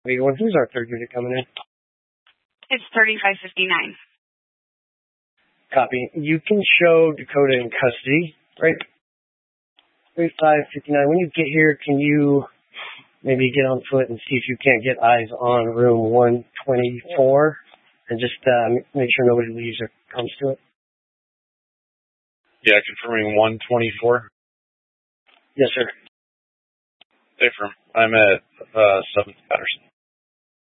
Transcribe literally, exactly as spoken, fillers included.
Well, who's our third unit coming in? It's thirty-five fifty-nine. Copy. You can show Dakota in custody, right? thirty-five fifty-nine. When you get here, can you maybe get on foot and see if you can't get eyes on room one twenty-four and just uh, make sure nobody leaves or comes to it? Yeah, confirming one twenty-four. Yes, sir. Affirm. I'm at uh, seventh Patterson.